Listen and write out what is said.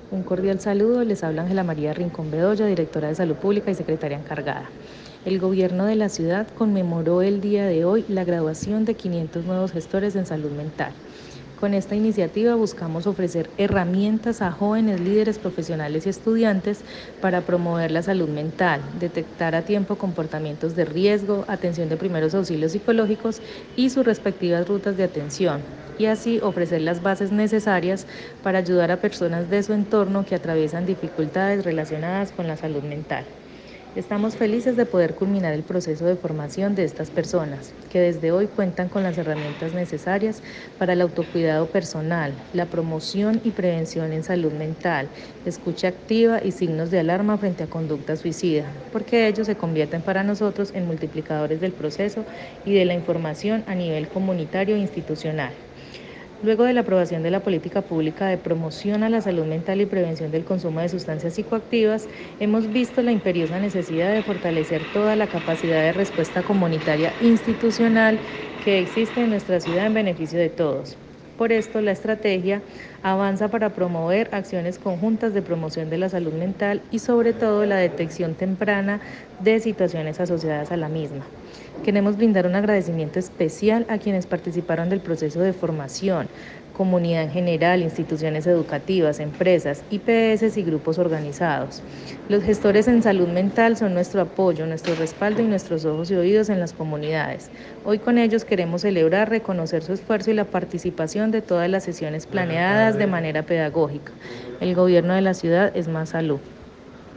Un cordial saludo, les habla Ángela María Rincón Bedoya, directora de Salud Pública y secretaria encargada. El gobierno de la ciudad conmemoró el día de hoy la graduación de 500 nuevos gestores en salud mental. Con esta iniciativa buscamos ofrecer herramientas a jóvenes líderes profesionales y estudiantes para promover la salud mental, detectar a tiempo comportamientos de riesgo, atención de primeros auxilios psicológicos y sus respectivas rutas de atención, y así ofrecer las bases necesarias para ayudar a personas de su entorno que atraviesan dificultades relacionadas con la salud mental. Estamos felices de poder culminar el proceso de formación de estas personas, que desde hoy cuentan con las herramientas necesarias para el autocuidado personal, la promoción y prevención en salud mental, escucha activa y signos de alarma frente a conducta suicida, porque ellos se convierten para nosotros en multiplicadores del proceso y de la información a nivel comunitario e institucional. Luego de la aprobación de la política pública de promoción a la salud mental y prevención del consumo de sustancias psicoactivas, hemos visto la imperiosa necesidad de fortalecer toda la capacidad de respuesta comunitaria institucional que existe en nuestra ciudad en beneficio de todos. Por esto, la estrategia avanza para promover acciones conjuntas de promoción de la salud mental y sobre todo la detección temprana de situaciones asociadas a la misma. Queremos brindar un agradecimiento especial a quienes participaron del proceso de formación, comunidad en general, instituciones educativas, empresas, IPS y grupos organizados. Los gestores en salud mental son nuestro apoyo, nuestro respaldo y nuestros ojos y oídos en las comunidades. Hoy con ellos queremos celebrar, reconocer su esfuerzo y la participación de todas las sesiones planeadas de manera pedagógica. El gobierno de la ciudad es más salud.